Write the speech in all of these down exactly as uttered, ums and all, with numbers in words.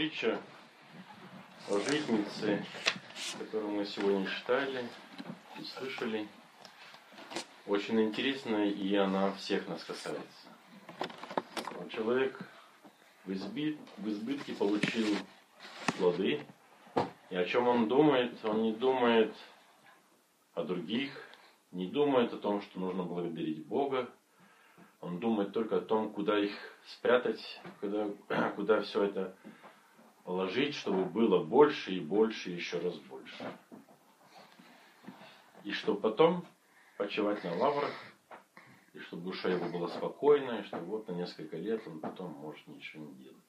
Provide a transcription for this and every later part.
притча о житнице, которую мы сегодня читали и слышали, очень интересная, и она всех нас касается. Человек в, избит, в избытке получил плоды, и о чем он думает? Он не думает о других, не думает о том, что нужно благодарить Бога. Он думает только о том, куда их спрятать, куда, куда все это положить, чтобы было больше и больше, и еще раз больше. И чтобы потом почивать на лаврах, и чтобы душа его была спокойна, и чтобы вот на несколько лет он потом может ничего не делать.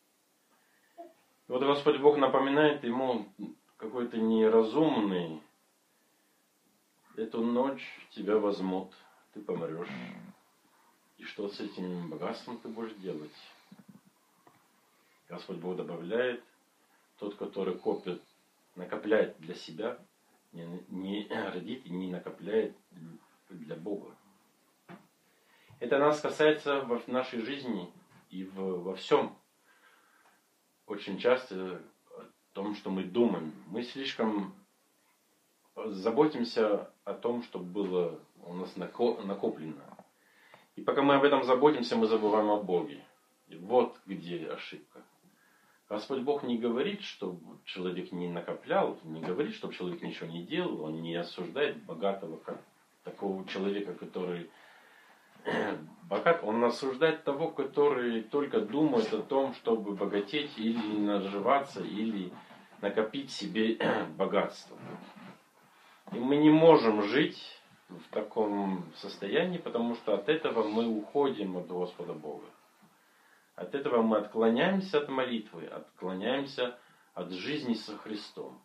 И вот Господь Бог напоминает ему какой-то неразумный: эту ночь тебя возьмут, ты помрешь. И что с этим богатством ты будешь делать? Господь Бог добавляет: тот, который копит, накопляет для себя, не, не родит и не накопляет для Бога. Это нас касается в нашей жизни и в, во всем. Очень часто о том, что мы думаем. Мы слишком заботимся о том, чтобы было у нас накоплено. И пока мы об этом заботимся, мы забываем о Боге. И вот где ошибка. Господь Бог не говорит, чтобы человек не накоплял, не говорит, чтобы человек ничего не делал. Он не осуждает богатого, как такого человека, который богат. Он осуждает того, который только думает о том, чтобы богатеть или наживаться, или накопить себе богатство. И мы не можем жить в таком состоянии, потому что от этого мы уходим от Господа Бога. От этого мы отклоняемся от молитвы, отклоняемся от жизни со Христом.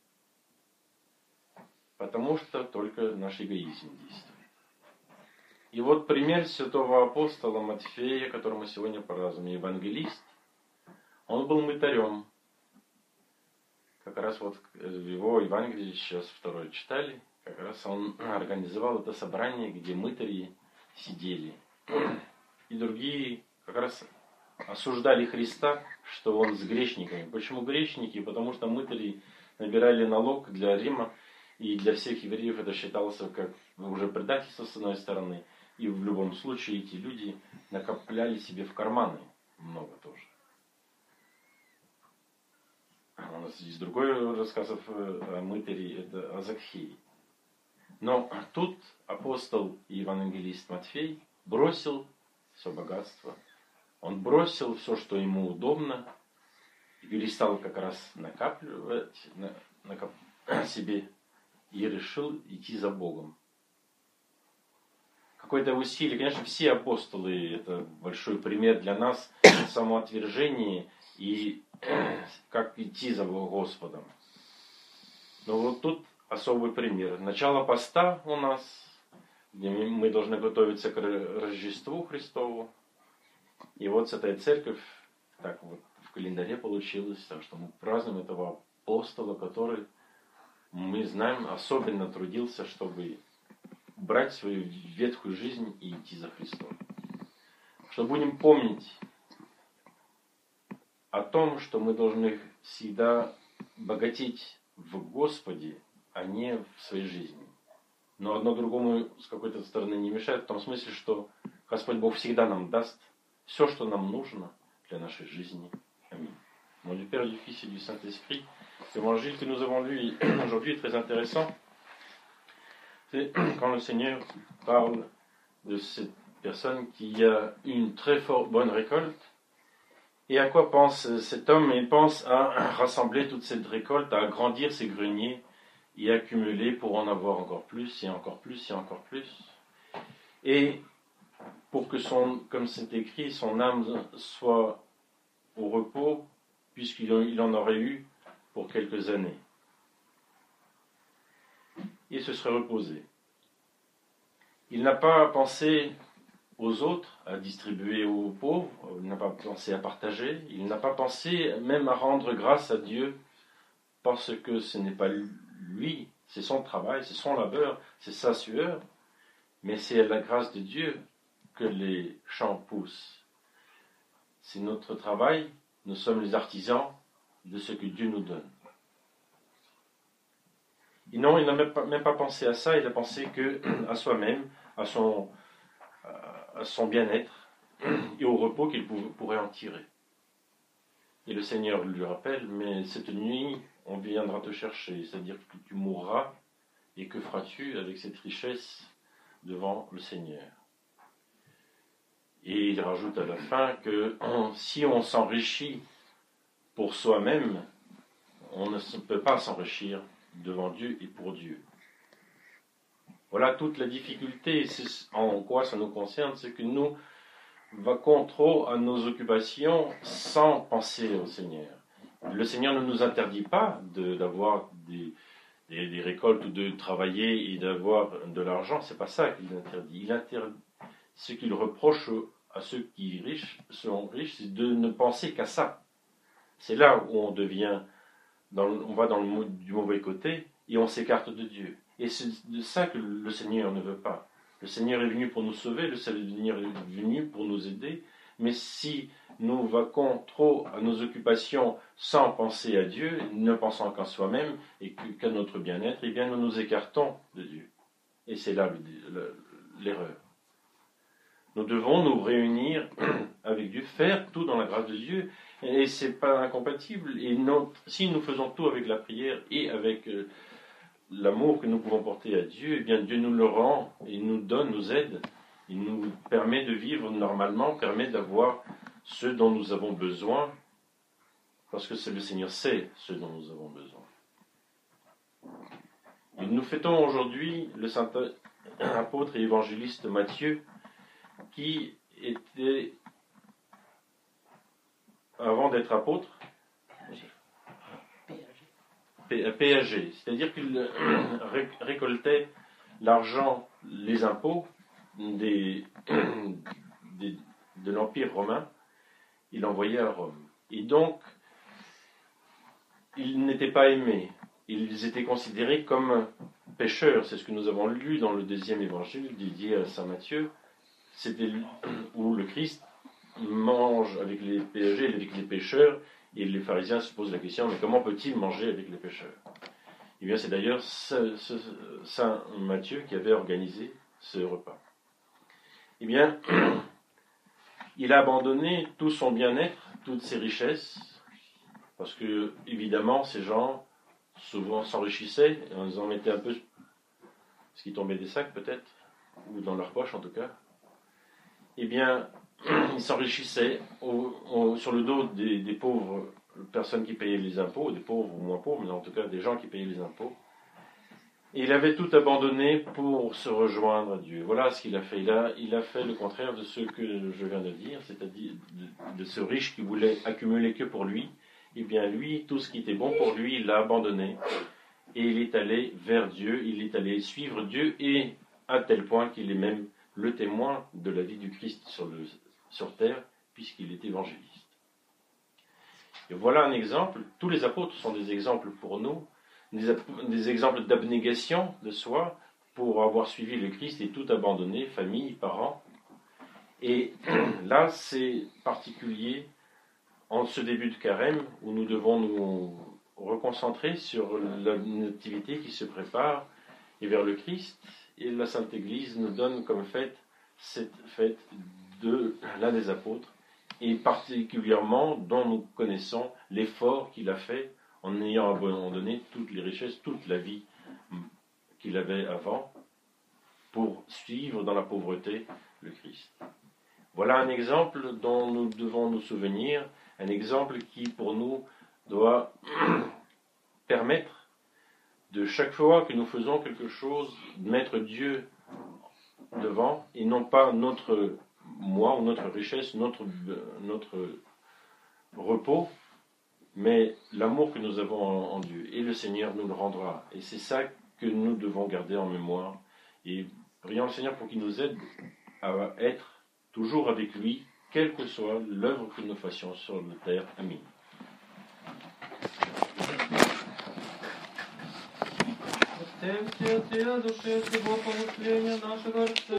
Потому что только наш эгоизм действует. И вот пример святого апостола Матфея, которого мы сегодня празднуем, евангелист. Он был мытарем. Как раз вот в его Евангелии, сейчас второе читали, как раз он организовал это собрание, где мытари сидели. И другие как раз осуждали Христа, что он с грешниками. Почему грешники? Потому что мытари набирали налог для Рима, и для всех евреев это считалось как уже предательство с одной стороны. И в любом случае эти люди накопляли себе в карманы много тоже. У нас есть другой рассказ о мытаре, это о Закхее. Но тут апостол и евангелист Матфей бросил все богатство. Он бросил все, что ему удобно, и перестал как раз накапливать накоп... себе и решил идти за Богом. Какое-то усилие. Конечно, все апостолы — это большой пример для нас самоотвержения и как идти за Господом. Но вот тут особый пример. Начало поста у нас, где мы должны готовиться к Рождеству Христову. И вот Святая Церковь, так вот в календаре получилось, так что мы празднуем этого апостола, который, мы знаем, особенно трудился, чтобы брать свою ветхую жизнь и идти за Христом. Что будем помнить о том, что мы должны всегда богатеть в Господе, а не в своей жизни. Но одно другому с какой-то стороны не мешает, в том смысле, что Господь Бог всегда нам даст все, что нам нужно для нашей жизни. Аминь. Mon du Père, du Fils et du Saint-Esprit. L'évangile que nous avons lu aujourd'hui est très intéressant. C'est quand le Seigneur parle de cette personne qui a une très forte bonne récolte. Et à quoi pense cet homme? Il pense à rassembler toute cette récolte, à agrandir ses greniers et accumuler pour en avoir encore plus et encore plus et encore plus. Et pour que son, comme c'est écrit, son âme soit au repos, puisqu'il en aurait eu pour quelques années. Il se serait reposé. Il n'a pas pensé aux autres, à distribuer aux pauvres, il n'a pas pensé à partager, il n'a pas pensé même à rendre grâce à Dieu, parce que ce n'est pas lui, c'est son travail, c'est son labeur, c'est sa sueur, mais c'est à la grâce de Dieu que les champs poussent. C'est notre travail nous sommes les artisans de ce que Dieu nous donne. Et non, il n'a même pas, même pas pensé à ça, il a pensé que à soi-même, à son, à son bien-être et au repos qu'il pourrait en tirer. Et le Seigneur lui rappelle, mais cette nuit, on viendra te chercher, c'est-à-dire que tu mourras, et que feras-tu avec cette richesse devant le Seigneur? Et il rajoute à la fin que si on s'enrichit pour soi-même, on ne peut pas s'enrichir devant Dieu et pour Dieu. Voilà toute la difficulté, c'est en quoi ça nous concerne, c'est que nous vaquons trop à nos occupations sans penser au Seigneur. Le Seigneur ne nous interdit pas de, d'avoir des, des, des récoltes ou de travailler et d'avoir de l'argent, c'est pas ça qu'il interdit. Il interdit. Ce qu'il reproche à ceux qui riches, sont riches, c'est de ne penser qu'à ça. C'est là où on devient, dans, on va dans le du mauvais côté et on s'écarte de Dieu. Et c'est de ça que le Seigneur ne veut pas. Le Seigneur est venu pour nous sauver, le Seigneur est venu pour nous aider, mais si nous vaquons trop à nos occupations sans penser à Dieu, ne pensant qu'à soi-même et qu'à notre bien-être, eh bien nous nous écartons de Dieu. Et c'est là le, le, l'erreur. Nous devons nous réunir avec Dieu, faire tout dans la grâce de Dieu, et c'est pas incompatible. Et non, si nous faisons tout avec la prière et avec euh, l'amour que nous pouvons porter à Dieu, eh bien Dieu nous le rend, il nous donne, nous aide, il nous permet de vivre normalement, permet d'avoir ce dont nous avons besoin, parce que c'est le Seigneur sait ce dont nous avons besoin. Et nous fêtons aujourd'hui le saint apôtre et évangéliste Matthieu, qui était, avant d'être apôtre, péager, c'est-à-dire qu'il récoltait l'argent, les impôts des, des, de l'Empire romain, il l'envoyait à Rome. Et donc, ils n'étaient pas aimés, ils étaient considérés comme pécheurs, c'est ce que nous avons lu dans le deuxième évangile dédié à saint Matthieu, c'était où le Christ mange avec les péagers et avec les pécheurs, et les pharisiens se posent la question, mais comment peut-il manger avec les pécheurs? Eh bien, c'est d'ailleurs ce, ce, saint Matthieu qui avait organisé ce repas. Eh bien, il a abandonné tout son bien-être, toutes ses richesses, parce que, évidemment, ces gens souvent s'enrichissaient, et ils en mettaient un peu ce qui tombait des sacs peut-être, ou dans leur poche en tout cas. Eh bien, ils s'enrichissaient au, au, sur le dos des, des pauvres personnes qui payaient les impôts, des pauvres ou moins pauvres, mais en tout cas des gens qui payaient les impôts. Et il avait tout abandonné pour se rejoindre à Dieu. Voilà ce qu'il a fait. Il a, il a fait le contraire de ce que je viens de dire, c'est-à-dire de, de ce riche qui voulait accumuler que pour lui. Eh bien, lui, tout ce qui était bon pour lui, il l'a abandonné. Et il est allé vers Dieu, il est allé suivre Dieu, et à tel point qu'il est même le témoin de la vie du Christ sur, le, sur terre, puisqu'il est évangéliste. Et voilà un exemple. Tous les apôtres sont des exemples pour nous, des, des exemples d'abnégation de soi, pour avoir suivi le Christ et tout abandonné, famille, parents. Et là, c'est particulier en ce début de carême, où nous devons nous reconcentrer sur la nativité qui se prépare et vers le Christ. Et la Sainte Église nous donne comme fête cette fête de l'un des apôtres, et particulièrement dont nous connaissons l'effort qu'il a fait en ayant abandonné toutes les richesses, toute la vie qu'il avait avant, pour suivre dans la pauvreté le Christ. Voilà un exemple dont nous devons nous souvenir, un exemple qui pour nous doit permettre de chaque fois que nous faisons quelque chose, de mettre Dieu devant, et non pas notre moi ou notre richesse, notre, notre repos, mais l'amour que nous avons en, en Dieu. Et le Seigneur nous le rendra. Et c'est ça que nous devons garder en mémoire. Et prions le Seigneur pour qu'il nous aide à être toujours avec lui, quelle que soit l'œuvre que nous fassions sur la terre. Amen. Отец, Отец, Отец, Бог, благословение нашего